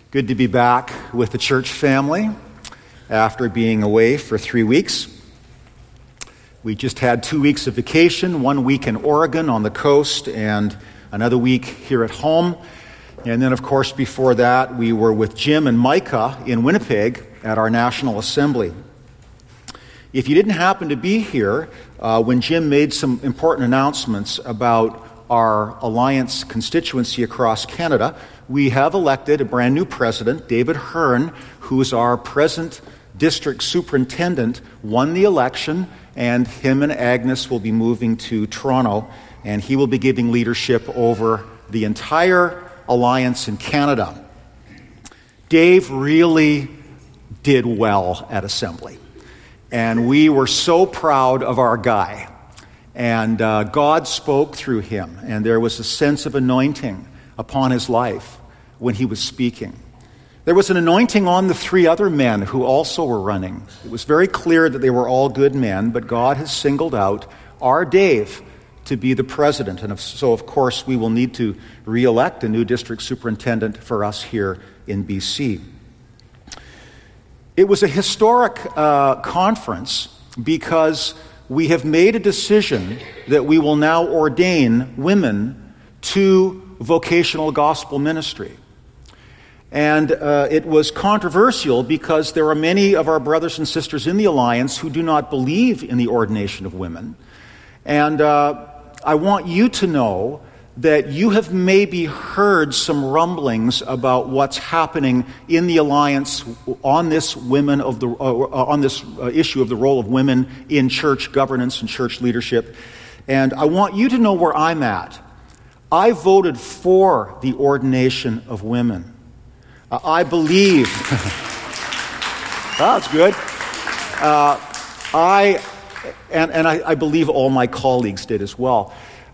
Good to be back with the church family after being away for 3 weeks. We just had 2 weeks of vacation, 1 week in Oregon on the coast and another week here at home. And then, of course, before that, we were with Jim and Micah in Winnipeg at our National Assembly. If you didn't happen to be here when Jim made some important announcements about our Alliance constituency across Canada, we have elected a brand new president, David Hearn, who is our present district superintendent, won the election, and him and Agnes will be moving to Toronto, and he will be giving leadership over the entire Alliance in Canada. Dave really did well at Assembly, and we were so proud of our guy. And God spoke through him, and there was a sense of anointing upon his life when he was speaking. There was an anointing on the 3 other men who also were running. It was very clear that they were all good men, but God has singled out our Dave to be the president. And so, of course, we will need to re-elect a new district superintendent for us here in BC. It was a historic conference because we have made a decision that we will now ordain women to vocational gospel ministry. And it was controversial because there are many of our brothers and sisters in the Alliance who do not believe in the ordination of women. And I want you to know that you have maybe heard some rumblings about what's happening in the Alliance on this issue of the role of women in church governance and church leadership. And I want you to know where I'm at. I voted for the ordination of women. I believe. That's good. I believe all my colleagues did as well.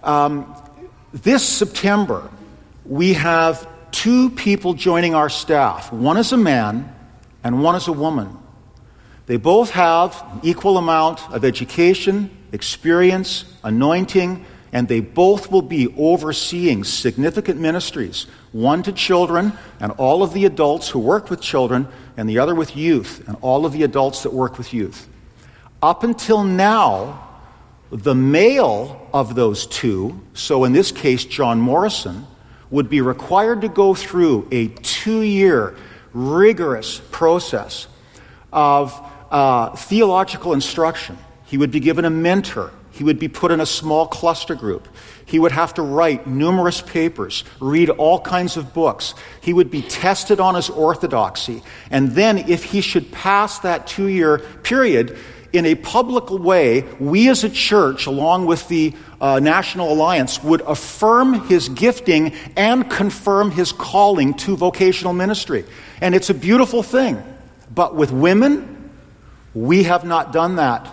This September, we have 2 people joining our staff. One is a man and one is a woman. They both have an equal amount of education, experience, anointing, and they both will be overseeing significant ministries, one to children and all of the adults who work with children, and the other with youth and all of the adults that work with youth. Up until now, the male of those 2, so in this case John Morrison, would be required to go through a 2-year rigorous process of theological instruction. He would be given a mentor. He would be put in a small cluster group. He would have to write numerous papers, read all kinds of books. He would be tested on his orthodoxy. And then if he should pass that 2-year period, in a public way, we as a church, along with the National Alliance, would affirm his gifting and confirm his calling to vocational ministry. And it's a beautiful thing. But with women, we have not done that.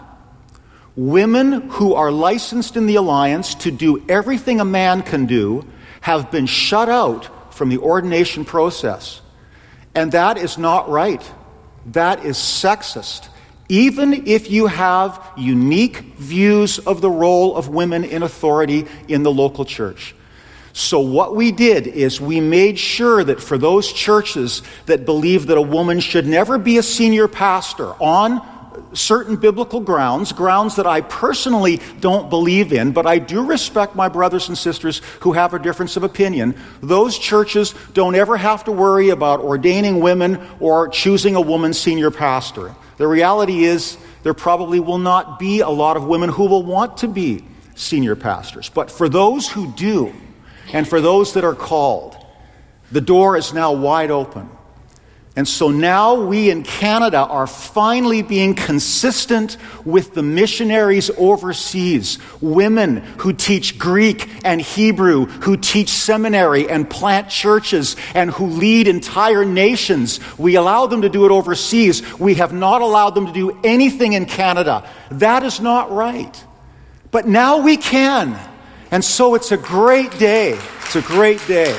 Women who are licensed in the Alliance to do everything a man can do have been shut out from the ordination process. And that is not right. That is sexist. Even if you have unique views of the role of women in authority in the local church. So what we did is we made sure that for those churches that believe that a woman should never be a senior pastor on certain biblical grounds that I personally don't believe in, but I do respect my brothers and sisters who have a difference of opinion. Those churches don't ever have to worry about ordaining women or choosing a woman senior pastor. The reality is there probably will not be a lot of women who will want to be senior pastors. But for those who do, and for those that are called, the door is now wide open. And so now we in Canada are finally being consistent with the missionaries overseas, women who teach Greek and Hebrew, who teach seminary and plant churches, and who lead entire nations. We allow them to do it overseas. We have not allowed them to do anything in Canada. That is not right. But now we can. And so it's a great day. It's a great day.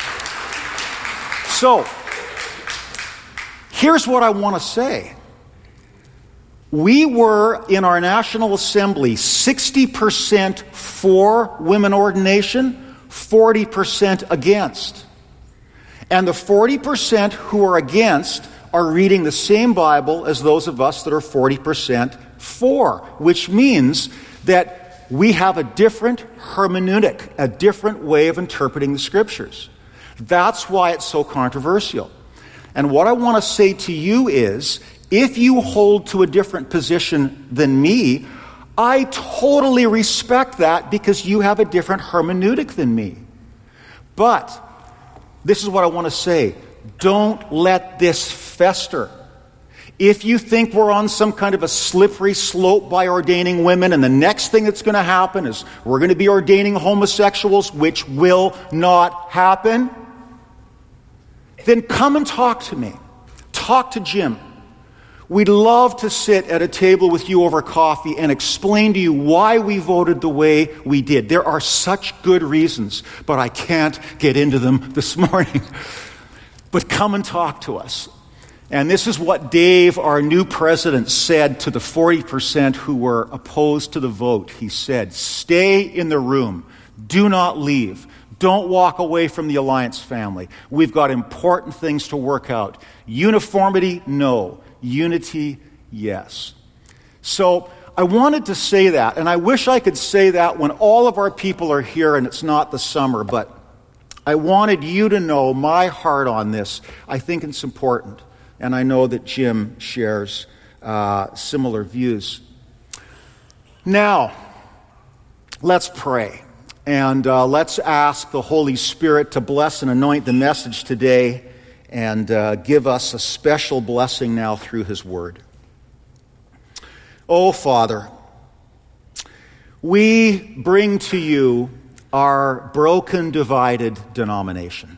So, here's what I want to say. We were, in our National Assembly, 60% for women ordination, 40% against. And the 40% who are against are reading the same Bible as those of us that are 40% for, which means that we have a different hermeneutic, a different way of interpreting the Scriptures. That's why it's so controversial. And what I want to say to you is, if you hold to a different position than me, I totally respect that because you have a different hermeneutic than me. But this is what I want to say. Don't let this fester. If you think we're on some kind of a slippery slope by ordaining women, and the next thing that's going to happen is we're going to be ordaining homosexuals, which will not happen, then come and talk to me. Talk to Jim. We'd love to sit at a table with you over coffee and explain to you why we voted the way we did. There are such good reasons, but I can't get into them this morning. But come and talk to us. And this is what Dave, our new president, said to the 40% who were opposed to the vote. He said, "Stay in the room. Do not leave. Don't walk away from the Alliance family. We've got important things to work out. Uniformity, no. Unity, yes." So I wanted to say that, and I wish I could say that when all of our people are here and it's not the summer, but I wanted you to know my heart on this. I think it's important, and I know that Jim shares similar views. Now, let's pray, and let's ask the Holy Spirit to bless and anoint the message today and give us a special blessing now through His Word. Oh, Father, we bring to you our broken, divided denomination.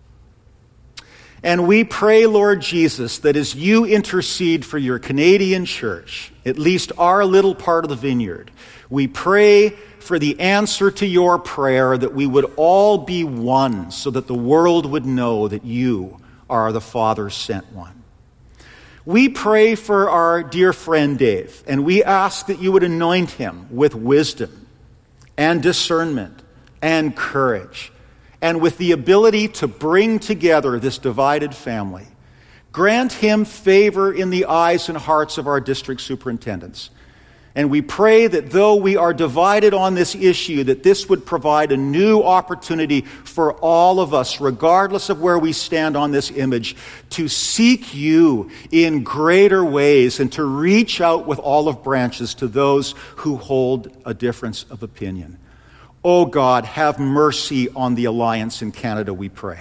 And we pray, Lord Jesus, that as you intercede for your Canadian church, at least our little part of the vineyard, we pray for the answer to your prayer that we would all be one so that the world would know that you are the Father sent one. We pray for our dear friend Dave, and we ask that you would anoint him with wisdom and discernment and courage, and with the ability to bring together this divided family. Grant him favor in the eyes and hearts of our district superintendents. And we pray that though we are divided on this issue, that this would provide a new opportunity for all of us, regardless of where we stand on this image, to seek you in greater ways and to reach out with olive branches to those who hold a difference of opinion. Oh God, have mercy on the Alliance in Canada, we pray.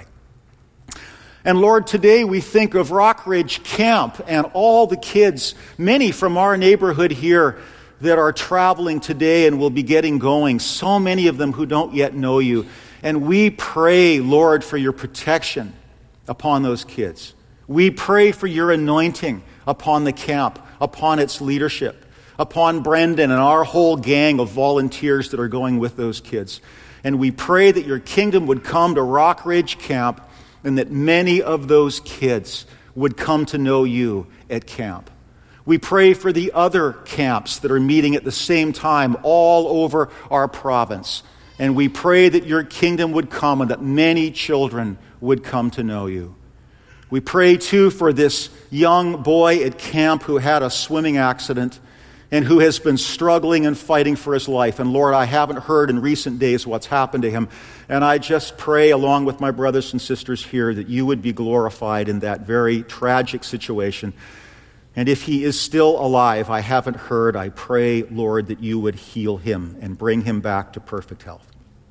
And Lord, today we think of Rockridge Camp and all the kids, many from our neighborhood here, that are traveling today and will be getting going, so many of them who don't yet know you. And we pray, Lord, for your protection upon those kids. We pray for your anointing upon the camp, upon its leadership, upon Brendan and our whole gang of volunteers that are going with those kids. And we pray that your kingdom would come to Rockridge Camp and that many of those kids would come to know you at camp. We pray for the other camps that are meeting at the same time all over our province. And we pray that your kingdom would come and that many children would come to know you. We pray, too, for this young boy at camp who had a swimming accident and who has been struggling and fighting for his life. And Lord, I haven't heard in recent days what's happened to him. And I just pray, along with my brothers and sisters here, that you would be glorified in that very tragic situation. And if he is still alive, I haven't heard, I pray, Lord, that you would heal him and bring him back to perfect health.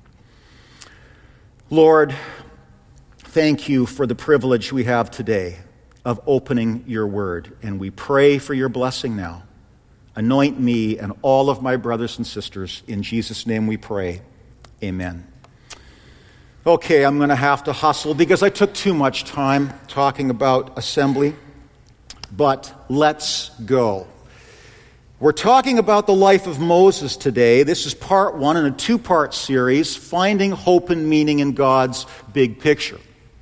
Lord, thank you for the privilege we have today of opening your word. And we pray for your blessing now. Anoint me and all of my brothers and sisters. In Jesus' name we pray. Amen. Okay, I'm going to have to hustle because I took too much time talking about assembly. But let's go. We're talking about the life of Moses today. This is part one in a two-part series, Finding Hope and Meaning in God's Big Picture.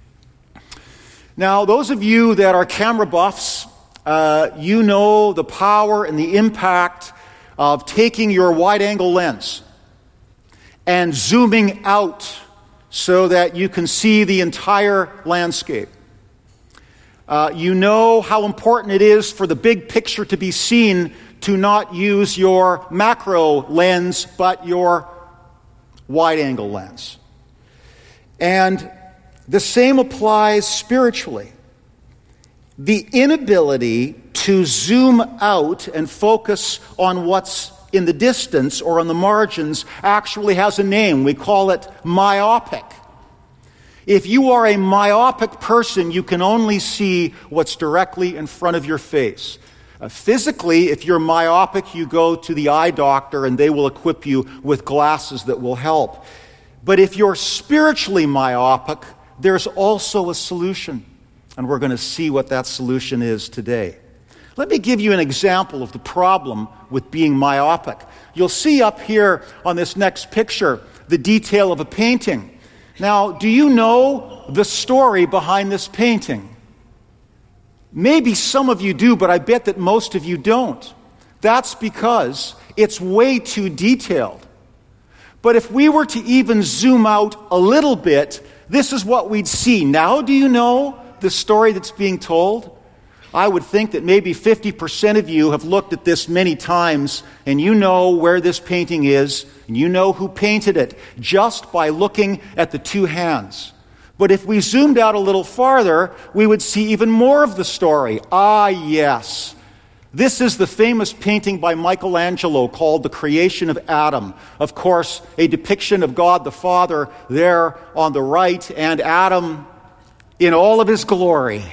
Now, those of you that are camera buffs, you know the power and the impact of taking your wide-angle lens and zooming out so that you can see the entire landscape. You know how important it is for the big picture to be seen, to not use your macro lens, but your wide-angle lens. And the same applies spiritually. The inability to zoom out and focus on what's in the distance or on the margins actually has a name. We call it myopic. If you are a myopic person, you can only see what's directly in front of your face. Physically, if you're myopic, you go to the eye doctor and they will equip you with glasses that will help. But if you're spiritually myopic, there's also a solution. And we're going to see what that solution is today. Let me give you an example of the problem with being myopic. You'll see up here on this next picture the detail of a painting. Now, do you know the story behind this painting? Maybe some of you do, but I bet that most of you don't. That's because it's way too detailed. But if we were to even zoom out a little bit, this is what we'd see. Now, do you know the story that's being told? I would think that maybe 50% of you have looked at this many times, and you know where this painting is, and you know who painted it, just by looking at the two hands. But if we zoomed out a little farther, we would see even more of the story. Ah, yes. This is the famous painting by Michelangelo called The Creation of Adam. Of course, a depiction of God the Father there on the right, and Adam in all of his glory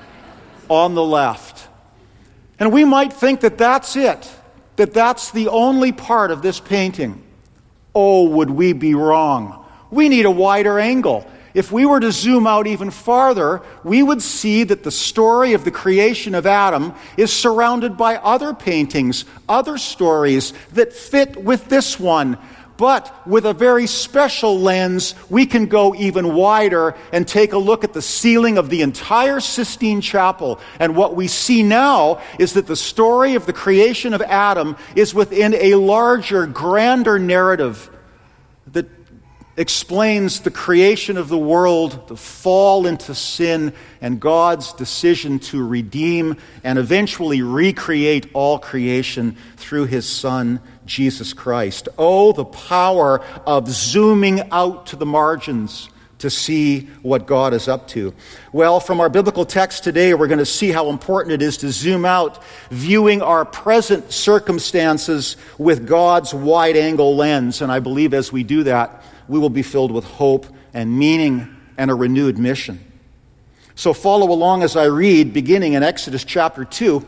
on the left. And we might think that that's it, that that's the only part of this painting. Oh, would we be wrong? We need a wider angle. If we were to zoom out even farther, we would see that the story of the creation of Adam is surrounded by other paintings, other stories that fit with this one. But with a very special lens, we can go even wider and take a look at the ceiling of the entire Sistine Chapel. And what we see now is that the story of the creation of Adam is within a larger, grander narrative that explains the creation of the world, the fall into sin, and God's decision to redeem and eventually recreate all creation through His Son, Jesus Christ. Oh, the power of zooming out to the margins to see what God is up to. Well, from our biblical text today, we're going to see how important it is to zoom out, viewing our present circumstances with God's wide-angle lens. And I believe as we do that, we will be filled with hope and meaning and a renewed mission. So follow along as I read, beginning in Exodus chapter 2.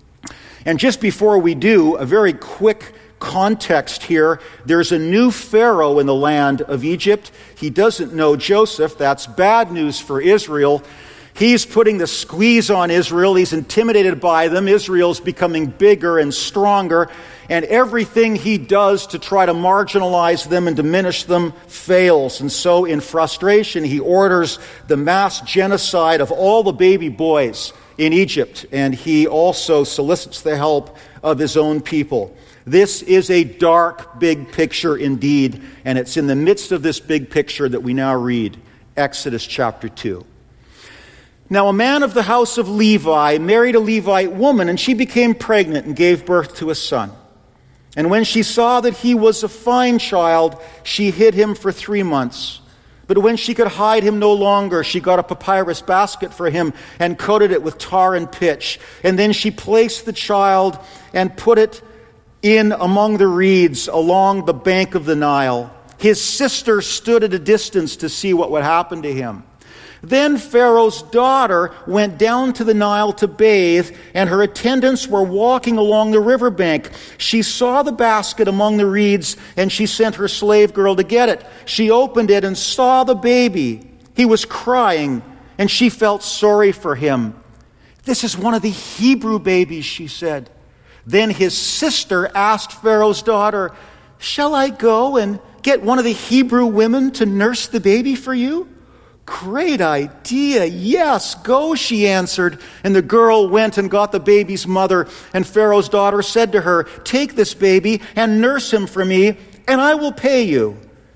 And just before we do, a very quick context here. There's a new Pharaoh in the land of Egypt. He doesn't know Joseph. That's bad news for Israel. He's putting the squeeze on Israel. He's intimidated by them. Israel's becoming bigger and stronger. And everything he does to try to marginalize them and diminish them fails. And so in frustration, he orders the mass genocide of all the baby boys in Egypt. And he also solicits the help of his own people. This is a dark, big picture indeed. And it's in the midst of this big picture that we now read Exodus chapter 2. Now, a man of the house of Levi married a Levite woman, and she became pregnant and gave birth to a son. And when she saw that he was a fine child, she hid him for 3 months. But when she could hide him no longer, she got a papyrus basket for him and coated it with tar and pitch. And then she placed the child and put it in among the reeds along the bank of the Nile. His sister stood at a distance to see what would happen to him. Then Pharaoh's daughter went down to the Nile to bathe, and her attendants were walking along the riverbank. She saw the basket among the reeds, and she sent her slave girl to get it. She opened it and saw the baby. He was crying, and she felt sorry for him. "This is one of the Hebrew babies," she said. Then his sister asked Pharaoh's daughter, "Shall I go and get one of the Hebrew women to nurse the baby for you?" "Great idea. Yes, go," she answered. And the girl went and got the baby's mother. And Pharaoh's daughter said to her, "Take this baby and nurse him for me, and I will pay you."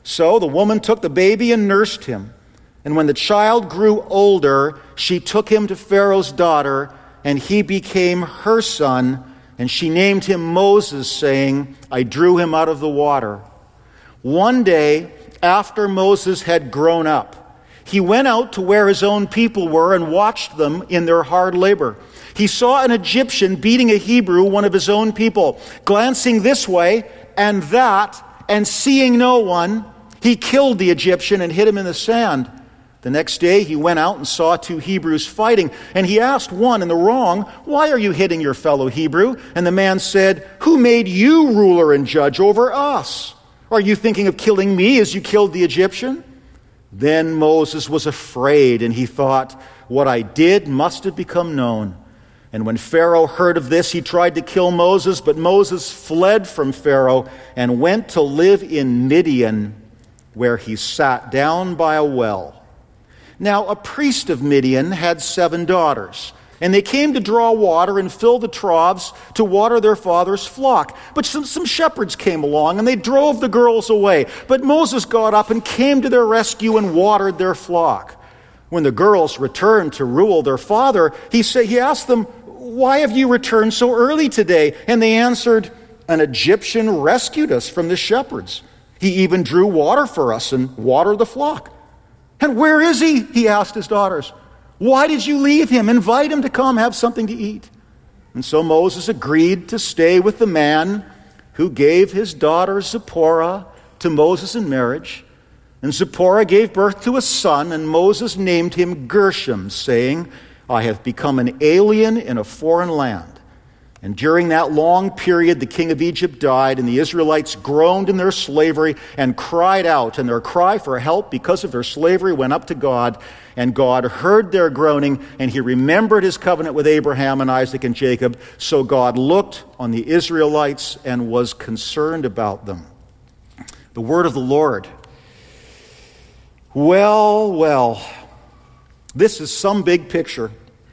So the woman took the baby and nursed him. And when the child grew older, she took him to Pharaoh's daughter, and he became her son, and she named him Moses, saying, I drew him out of the water. One day, after Moses had grown up, he went out to where his own people were and watched them in their hard labor. He saw an Egyptian beating a Hebrew, one of his own people. Glancing this way and that, and seeing no one, he killed the Egyptian and hid him in the sand. The next day he went out and saw two Hebrews fighting, and he asked one in the wrong, Why are you hitting your fellow Hebrew? And the man said, Who made you ruler and judge over us? Are you thinking of killing me as you killed the Egyptian? Then Moses was afraid, and he thought, What I did must have become known. And when Pharaoh heard of this, he tried to kill Moses, but Moses fled from Pharaoh and went to live in Midian, where he sat down by a well. Now, a priest of Midian had 7 daughters, and they came to draw water and fill the troughs to water their father's flock. But some shepherds came along, and they drove the girls away. But Moses got up and came to their rescue and watered their flock. When the girls returned to Reuel, their father, he asked them, Why have you returned so early today? And they answered, An Egyptian rescued us from the shepherds. He even drew water for us and watered the flock. And where is he? He asked his daughters. Why did you leave him? Invite him to come have something to eat. And so Moses agreed to stay with the man who gave his daughter Zipporah to Moses in marriage. And Zipporah gave birth to a son, and Moses named him Gershom, saying, I have become an alien in a foreign land. And during that long period, the king of Egypt died, and the Israelites groaned in their slavery and cried out. And their cry for help because of their slavery went up to God. And God heard their groaning, and he remembered his covenant with Abraham and Isaac and Jacob. So God looked on the Israelites and was concerned about them. The word of the Lord. Well, this is some big picture.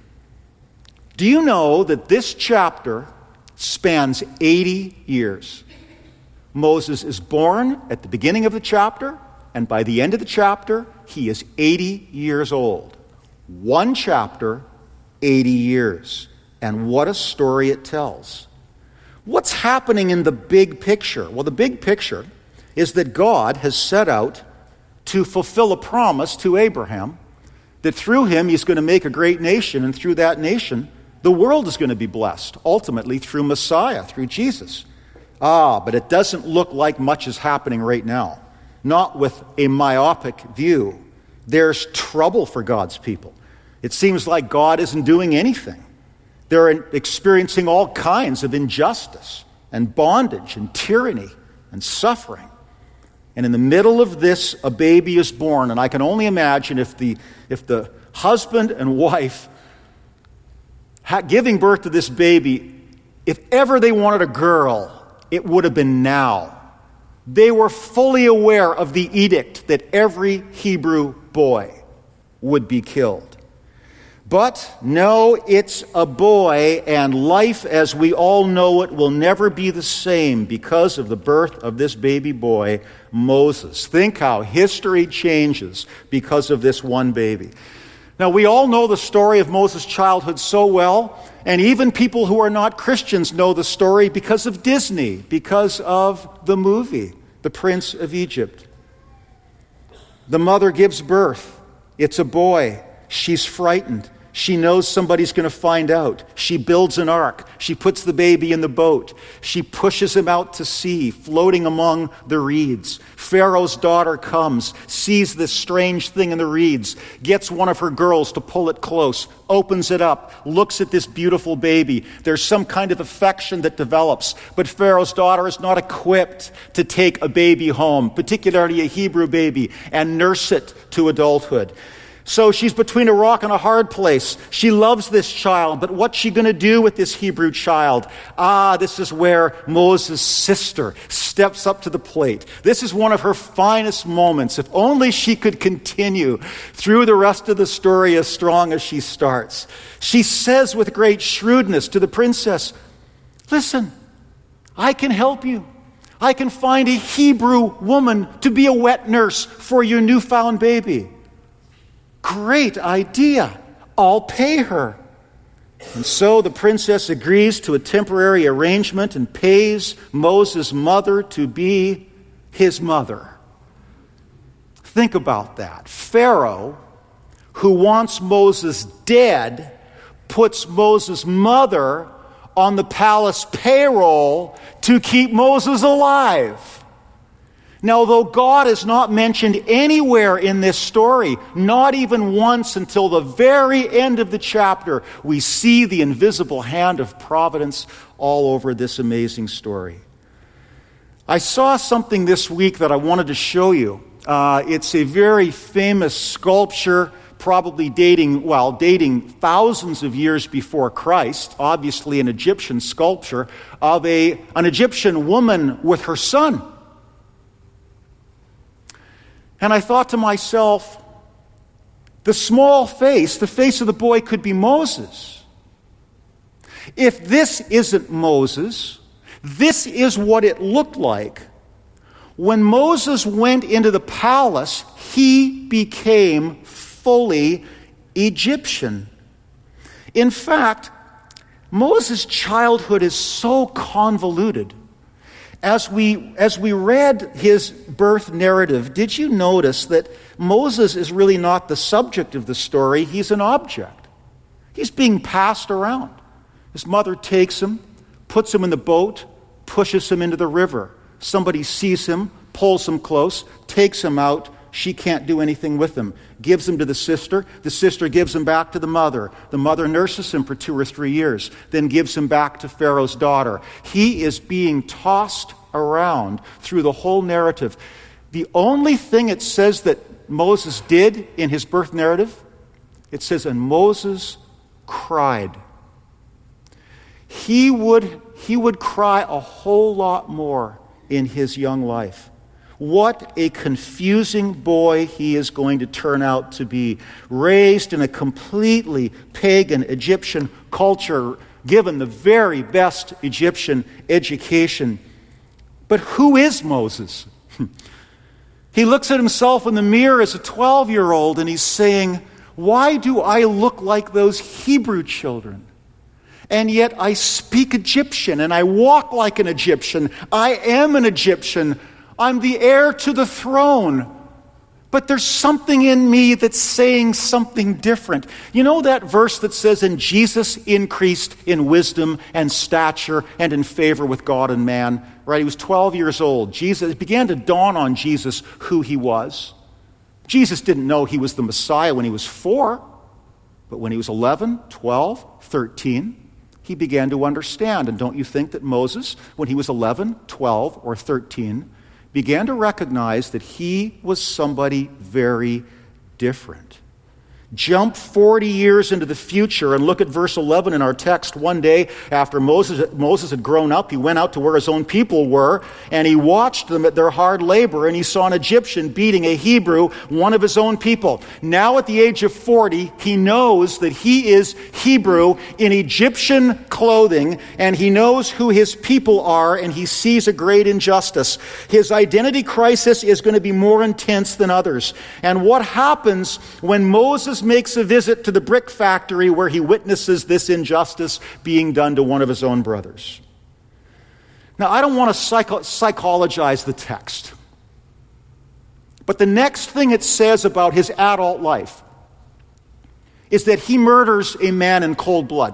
Do you know that this chapter spans 80 years? Moses is born at the beginning of the chapter, and by the end of the chapter, he is 80 years old. One chapter, 80 years. And what a story it tells. What's happening in the big picture? Well, the big picture is that God has set out to fulfill a promise to Abraham that through him he's going to make a great nation, and through that nation the world is going to be blessed, ultimately through Messiah, through Jesus. But it doesn't look like much is happening right now. Not with a myopic view. There's trouble for God's people. It seems like God isn't doing anything. They're experiencing all kinds of injustice and bondage and tyranny and suffering. And in the middle of this, a baby is born. And I can only imagine if the husband and wife giving birth to this baby, if ever they wanted a girl, it would have been now. They were fully aware of the edict that every Hebrew boy would be killed. But no, it's a boy, and life as we all know it will never be the same because of the birth of this baby boy, Moses. Think how history changes because of this one baby. Now, we all know the story of Moses' childhood so well, and even people who are not Christians know the story because of Disney, because of the movie, The Prince of Egypt. The mother gives birth. It's a boy. She's frightened. She knows somebody's going to find out. She builds an ark. She puts the baby in the boat. She pushes him out to sea, floating among the reeds. Pharaoh's daughter comes, sees this strange thing in the reeds, gets one of her girls to pull it close, opens it up, looks at this beautiful baby. There's some kind of affection that develops, but Pharaoh's daughter is not equipped to take a baby home, particularly a Hebrew baby, and nurse it to adulthood. So she's between a rock and a hard place. She loves this child, but what's she going to do with this Hebrew child? This is where Moses' sister steps up to the plate. This is one of her finest moments. If only she could continue through the rest of the story as strong as she starts. She says with great shrewdness to the princess, listen, I can help you. I can find a Hebrew woman to be a wet nurse for your newfound baby. Great idea. I'll pay her. And so the princess agrees to a temporary arrangement and pays Moses' mother to be his mother. Think about that. Pharaoh, who wants Moses dead, puts Moses' mother on the palace payroll to keep Moses alive. Now, though God is not mentioned anywhere in this story, not even once until the very end of the chapter, we see the invisible hand of providence all over this amazing story. I saw something this week that I wanted to show you. It's a very famous sculpture, probably dating thousands of years before Christ, obviously an Egyptian sculpture, of an Egyptian woman with her son. And I thought to myself, the small face, the face of the boy, could be Moses. If this isn't Moses, this is what it looked like. When Moses went into the palace, he became fully Egyptian. In fact, Moses' childhood is so convoluted. As we read his birth narrative, did you notice that Moses is really not the subject of the story? He's an object. He's being passed around. His mother takes him, puts him in the boat, pushes him into the river. Somebody sees him, pulls him close, takes him out. She can't do anything with him. Gives him to the sister. The sister gives him back to the mother. The mother nurses him for 2 or 3 years, then gives him back to Pharaoh's daughter. He is being tossed around through the whole narrative. The only thing it says that Moses did in his birth narrative, it says, and Moses cried. He would cry a whole lot more in his young life. What a confusing boy he is going to turn out to be. Raised in a completely pagan Egyptian culture, given the very best Egyptian education. But who is Moses? He looks at himself in the mirror as a 12-year-old and he's saying, why do I look like those Hebrew children? And yet I speak Egyptian and I walk like an Egyptian. I am an Egyptian. I'm the heir to the throne. But there's something in me that's saying something different. You know that verse that says, and Jesus increased in wisdom and stature and in favor with God and man? Right? He was 12 years old. It began to dawn on Jesus who he was. Jesus didn't know he was the Messiah when he was 4. But when he was 11, 12, 13, he began to understand. And don't you think that Moses, when he was 11, 12, or 13, began to recognize that he was somebody very different? Jump 40 years into the future and look at verse 11 in our text. One day after Moses had grown up, he went out to where his own people were, and he watched them at their hard labor, and he saw an Egyptian beating a Hebrew, one of his own people. Now at the age of 40, he knows that he is Hebrew in Egyptian clothing, and he knows who his people are, and he sees a great injustice. His identity crisis is going to be more intense than others. And what happens when Moses makes a visit to the brick factory where he witnesses this injustice being done to one of his own brothers? Now, I don't want to psychologize the text, but the next thing it says about his adult life is that he murders a man in cold blood.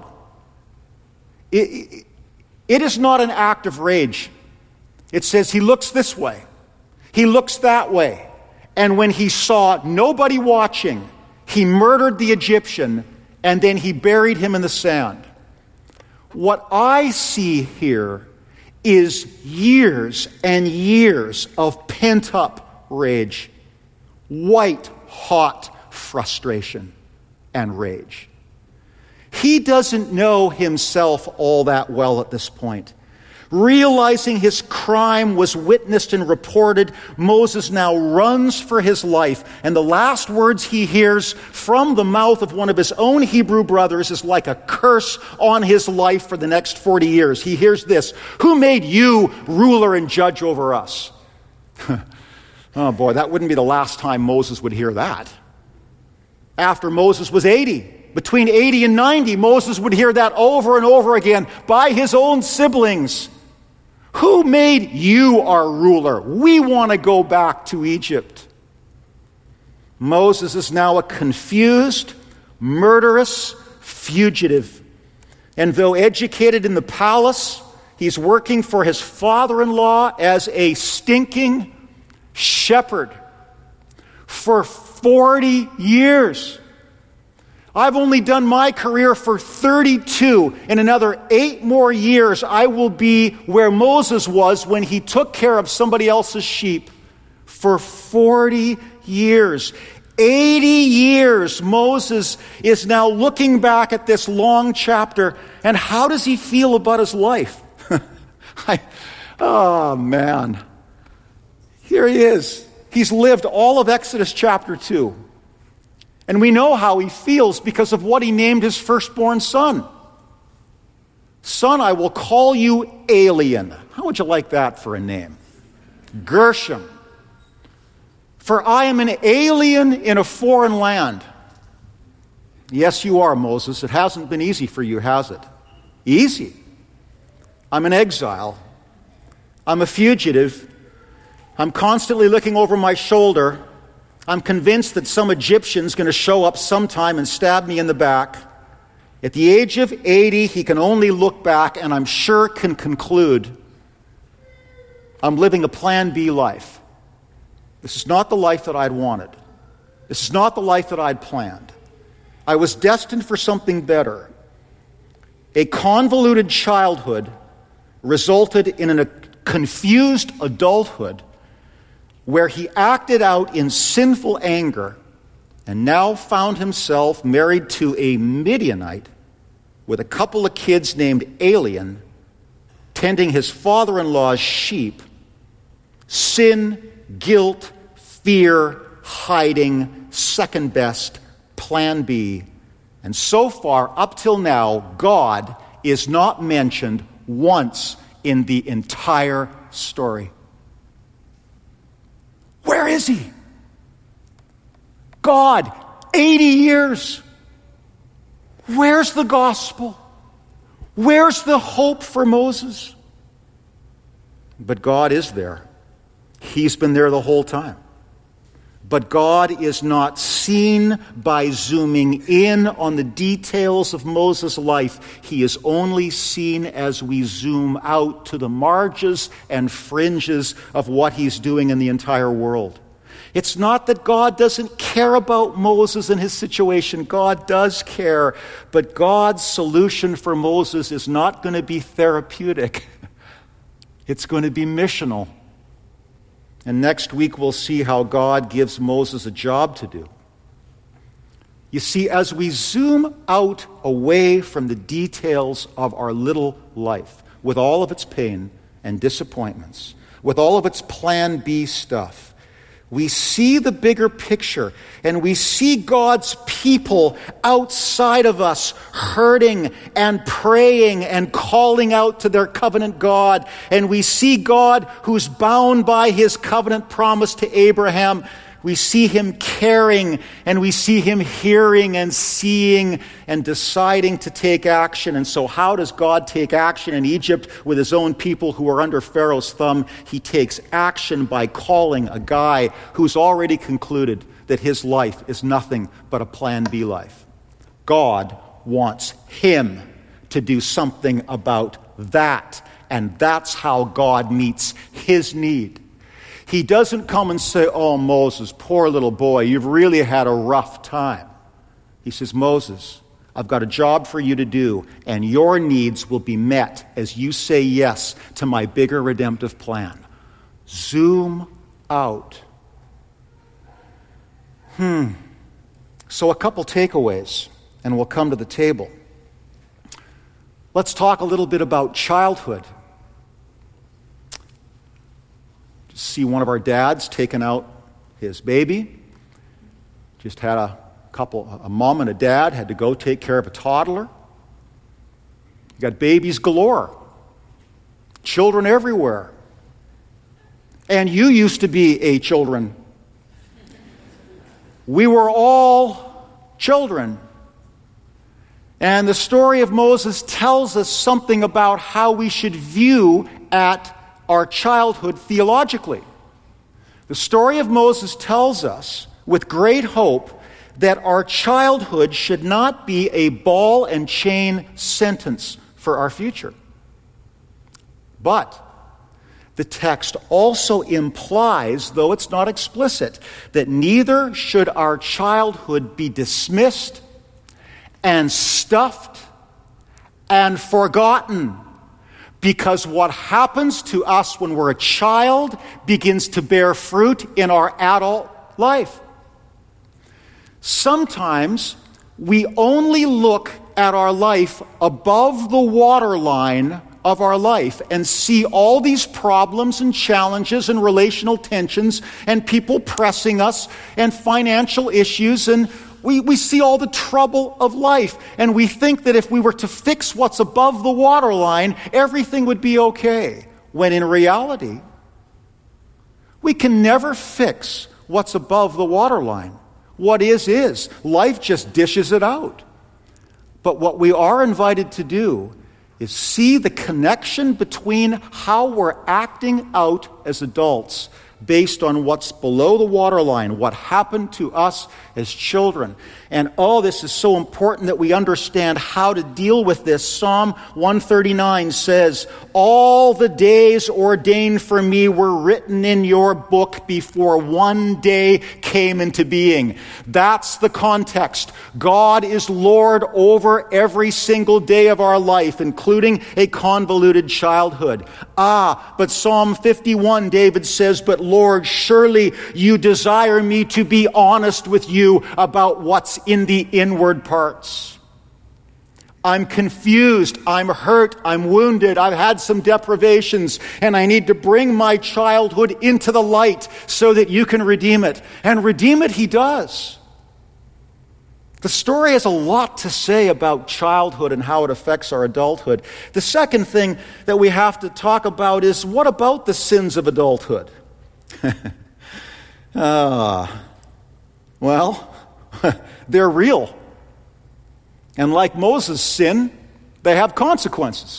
It is not an act of rage. It says he looks this way, he looks that way, and when he saw nobody watching, he murdered the Egyptian, and then he buried him in the sand. What I see here is years and years of pent-up rage, white-hot frustration and rage. He doesn't know himself all that well at this point. Realizing his crime was witnessed and reported, Moses now runs for his life. And the last words he hears from the mouth of one of his own Hebrew brothers is like a curse on his life for the next 40 years. He hears this: "Who made you ruler and judge over us?" Oh boy, that wouldn't be the last time Moses would hear that. After Moses was 80, between 80 and 90, Moses would hear that over and over again by his own siblings. "Who made you our ruler? We want to go back to Egypt." Moses is now a confused, murderous fugitive. And though educated in the palace, he's working for his father-in-law as a stinking shepherd for 40 years. I've only done my career for 32. In another 8 more years, I will be where Moses was when he took care of somebody else's sheep. For 40 years. 80 years, Moses is now looking back at this long chapter, and how does he feel about his life? Oh, man. Here he is. He's lived all of Exodus chapter 2. And we know how he feels because of what he named his firstborn son. "Son, I will call you Alien." How would you like that for a name? Gershom. "For I am an alien in a foreign land." Yes, you are, Moses. It hasn't been easy for you, has it? Easy. I'm an exile. I'm a fugitive. I'm constantly looking over my shoulder. I'm convinced that some Egyptian's going to show up sometime and stab me in the back. At the age of 80, he can only look back and I'm sure can conclude, I'm living a Plan B life. This is not the life that I'd wanted. This is not the life that I'd planned. I was destined for something better. A convoluted childhood resulted in a confused adulthood where he acted out in sinful anger and now found himself married to a Midianite with a couple of kids named Alien, tending his father-in-law's sheep. Sin, guilt, fear, hiding, second best, Plan B. And so far, up till now, God is not mentioned once in the entire story. Where is he? God, 80 years. Where's the gospel? Where's the hope for Moses? But God is there. He's been there the whole time. But God is not seen by zooming in on the details of Moses' life. He is only seen as we zoom out to the marges and fringes of what he's doing in the entire world. It's not that God doesn't care about Moses and his situation. God does care. But God's solution for Moses is not going to be therapeutic. It's going to be missional. And next week we'll see how God gives Moses a job to do. You see, as we zoom out away from the details of our little life, with all of its pain and disappointments, with all of its Plan B stuff, we see the bigger picture, and we see God's people outside of us hurting and praying and calling out to their covenant God. And we see God who's bound by his covenant promise to Abraham. We see him caring, and we see him hearing and seeing and deciding to take action. And so how does God take action in Egypt with his own people who are under Pharaoh's thumb? He takes action by calling a guy who's already concluded that his life is nothing but a Plan B life. God wants him to do something about that, and that's how God meets his need. He doesn't come and say, "Oh, Moses, poor little boy, you've really had a rough time." He says, "Moses, I've got a job for you to do, and your needs will be met as you say yes to my bigger redemptive plan." Zoom out. So a couple takeaways, and we'll come to the table. Let's talk a little bit about childhood. see one of our dads taking out his baby. Just had a mom and a dad had to go take care of a toddler. You got babies galore. Children everywhere. And you used to be a children. We were all children. And the story of Moses tells us something about how we should view at our childhood theologically. The story of Moses tells us with great hope that our childhood should not be a ball and chain sentence for our future. But the text also implies, though it's not explicit, that neither should our childhood be dismissed and stuffed and forgotten, because what happens to us when we're a child begins to bear fruit in our adult life. Sometimes we only look at our life above the waterline of our life and see all these problems and challenges and relational tensions and people pressing us and financial issues, and we see all the trouble of life, and we think that if we were to fix what's above the waterline, everything would be okay, when in reality, we can never fix what's above the waterline. What is. Life just dishes it out. But what we are invited to do is see the connection between how we're acting out as adults based on what's below the waterline, what happened to us as children. And this is so important that we understand how to deal with this. Psalm 139 says, "All the days ordained for me were written in your book before one day came into being." That's the context. God is Lord over every single day of our life, including a convoluted childhood. But Psalm 51, David says, "But Lord, surely you desire me to be honest with you about what's in the inward parts. I'm confused, I'm hurt, I'm wounded, I've had some deprivations, and I need to bring my childhood into the light so that you can redeem it." And redeem it he does. The story has a lot to say about childhood and how it affects our adulthood. The second thing that we have to talk about is, what about the sins of adulthood? Well, they're real. And like Moses' sin, they have consequences.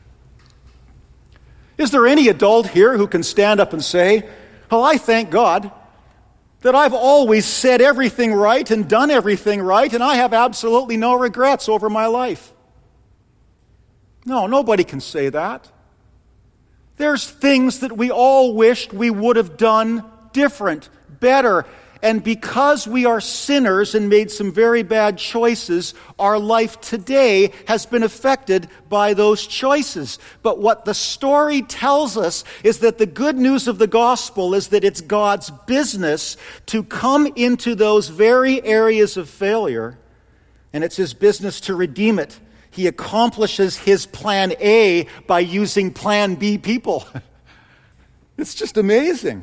Is there any adult here who can stand up and say, "Well, I thank God that I've always said everything right and done everything right, and I have absolutely no regrets over my life"? No, nobody can say that. There's things that we all wished we would have done different, better. And because we are sinners and made some very bad choices, our life today has been affected by those choices. But what the story tells us is that the good news of the gospel is that it's God's business to come into those very areas of failure, and it's his business to redeem it. He accomplishes his plan A by using plan B people. It's just amazing.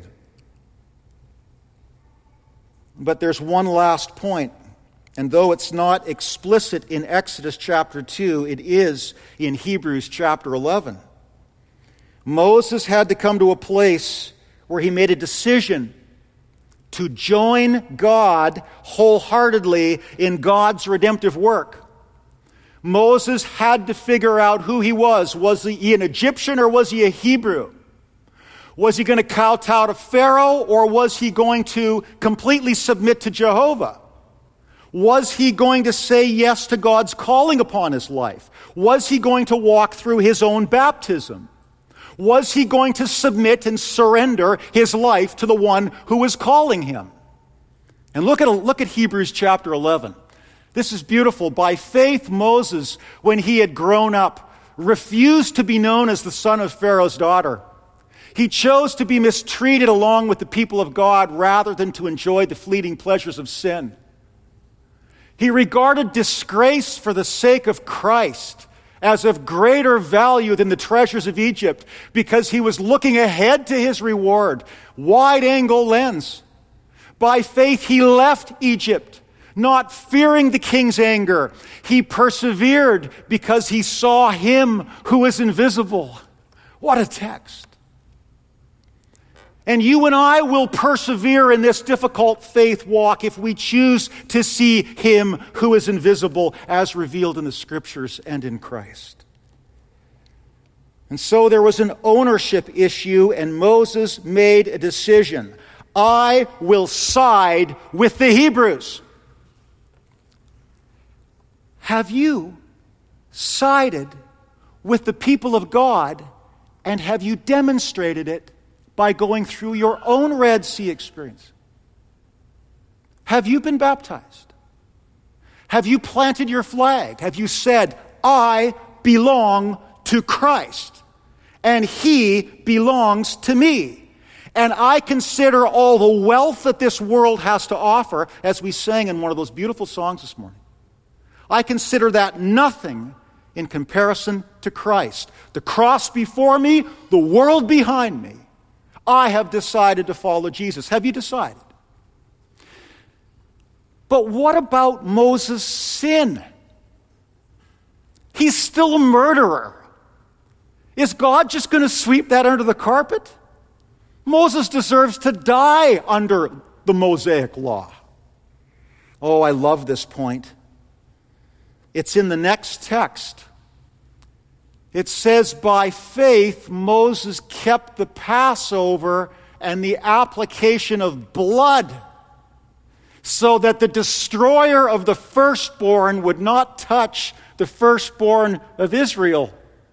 But there's one last point, and though it's not explicit in Exodus chapter 2, it is in Hebrews chapter 11. Moses had to come to a place where he made a decision to join God wholeheartedly in God's redemptive work. Moses had to figure out who he was. Was he an Egyptian or was he a Hebrew? Was he going to kowtow to Pharaoh, or was he going to completely submit to Jehovah? Was he going to say yes to God's calling upon his life? Was he going to walk through his own baptism? Was he going to submit and surrender his life to the one who was calling him? And look at Hebrews chapter 11. This is beautiful. By faith, Moses, when he had grown up, refused to be known as the son of Pharaoh's daughter. He chose to be mistreated along with the people of God rather than to enjoy the fleeting pleasures of sin. He regarded disgrace for the sake of Christ as of greater value than the treasures of Egypt, because he was looking ahead to his reward. Wide-angle lens. By faith he left Egypt, not fearing the king's anger. He persevered because he saw him who is invisible. What a text. And you and I will persevere in this difficult faith walk if we choose to see him who is invisible as revealed in the Scriptures and in Christ. And so there was an ownership issue, and Moses made a decision. I will side with the Hebrews. Have you sided with the people of God, and have you demonstrated it by going through your own Red Sea experience? Have you been baptized? Have you planted your flag? Have you said, I belong to Christ, and he belongs to me? And I consider all the wealth that this world has to offer, as we sang in one of those beautiful songs this morning. I consider that nothing in comparison to Christ. The cross before me, the world behind me. I have decided to follow Jesus. Have you decided? But what about Moses' sin? He's still a murderer. Is God just going to sweep that under the carpet? Moses deserves to die under the Mosaic law. Oh, I love this point. It's in the next text. It says, by faith, Moses kept the Passover and the application of blood, so that the destroyer of the firstborn would not touch the firstborn of Israel.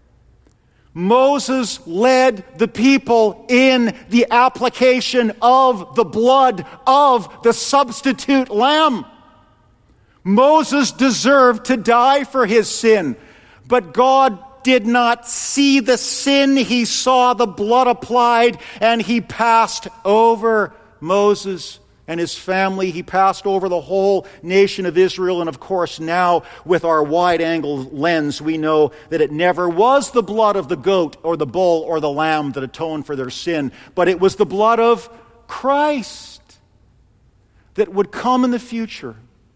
Moses led the people in the application of the blood of the substitute lamb. Moses deserved to die for his sin, but God did not see the sin. He saw the blood applied, and he passed over Moses and his family. He passed over the whole nation of Israel. And of course, now with our wide-angle lens, we know that it never was the blood of the goat or the bull or the lamb that atoned for their sin, but it was the blood of Christ that would come in the future.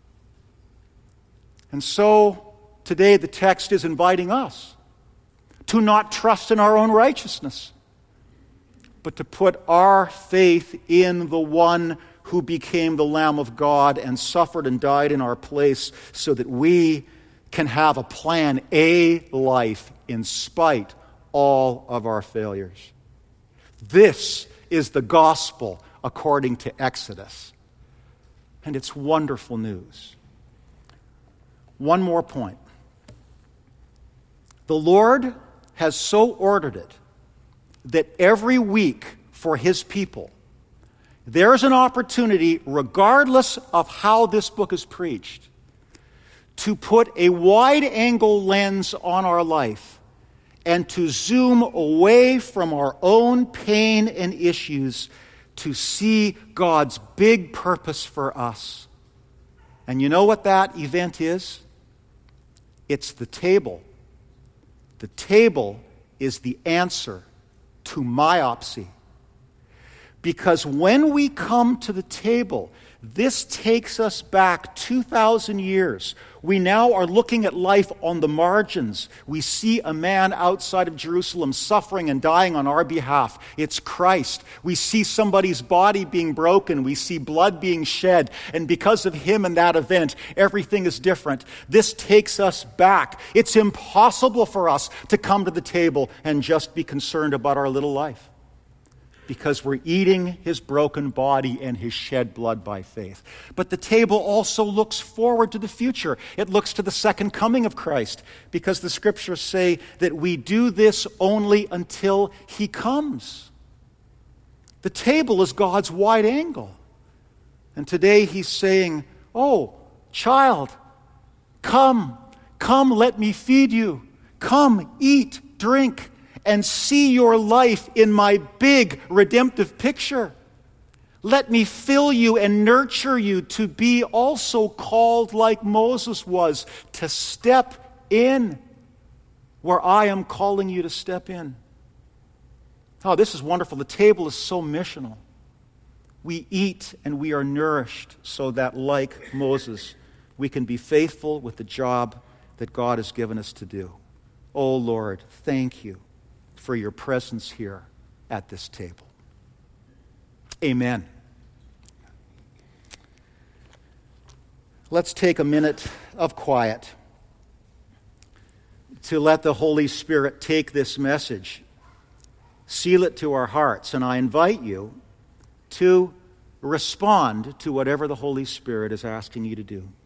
And so today the text is inviting us to not trust in our own righteousness, but to put our faith in the one who became the Lamb of God and suffered and died in our place, so that we can have a plan A life in spite all of our failures. This is the gospel according to Exodus, and it's wonderful news. One more point. The Lord has so ordered it that every week for his people, there's an opportunity, regardless of how this book is preached, to put a wide-angle lens on our life and to zoom away from our own pain and issues to see God's big purpose for us. And you know what that event is? It's the table. The table is the answer to myopsy. Because when we come to the table, this takes us back 2,000 years. We now are looking at life on the margins. We see a man outside of Jerusalem suffering and dying on our behalf. It's Christ. We see somebody's body being broken. We see blood being shed. And because of him and that event, everything is different. This takes us back. It's impossible for us to come to the table and just be concerned about our little life, because we're eating his broken body and his shed blood by faith. But the table also looks forward to the future. It looks to the second coming of Christ, because the scriptures say that we do this only until he comes. The table is God's wide angle. And today he's saying, oh, child, come, let me feed you. Come, eat, drink, and see your life in my big redemptive picture. Let me fill you and nurture you to be also called like Moses was, to step in. where I am calling you to step in. Oh, this is wonderful. The table is so missional. We eat and we are nourished so that, like Moses, we can be faithful with the job that God has given us to do. Oh, Lord, thank you for your presence here at this table. Amen. Let's take a minute of quiet to let the Holy Spirit take this message, seal it to our hearts, and I invite you to respond to whatever the Holy Spirit is asking you to do.